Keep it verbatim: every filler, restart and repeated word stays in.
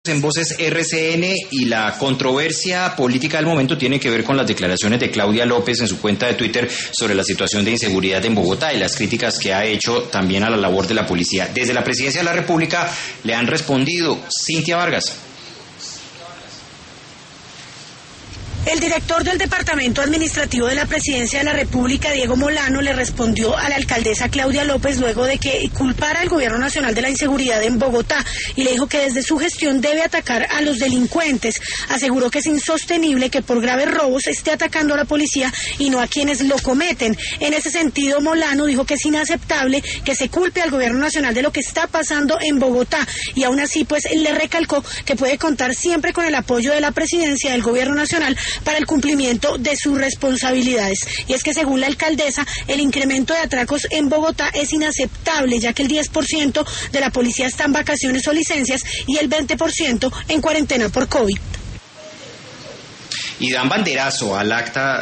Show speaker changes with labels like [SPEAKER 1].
[SPEAKER 1] En Voces R C N, y la controversia política del momento tiene que ver con las declaraciones de Claudia López en su cuenta de Twitter sobre la situación de inseguridad en Bogotá y las críticas que ha hecho también a la labor de la policía. Desde la Presidencia de la República le han respondido. Cintia Vargas.
[SPEAKER 2] El director del Departamento Administrativo de la Presidencia de la República, Diego Molano, le respondió a la alcaldesa Claudia López luego de que culpara al Gobierno Nacional de la inseguridad en Bogotá y le dijo que desde su gestión debe atacar a los delincuentes. Aseguró que es insostenible que por graves robos esté atacando a la policía y no a quienes lo cometen. En ese sentido, Molano dijo que es inaceptable que se culpe al Gobierno Nacional de lo que está pasando en Bogotá y aún así pues le recalcó que puede contar siempre con el apoyo de la Presidencia del Gobierno Nacional para el cumplimiento de sus responsabilidades. Y es que según la alcaldesa, el incremento de atracos en Bogotá es inaceptable, ya que el diez por ciento de la policía está en vacaciones o licencias y el veinte por ciento en cuarentena por COVID.
[SPEAKER 1] Y dan banderazo al acta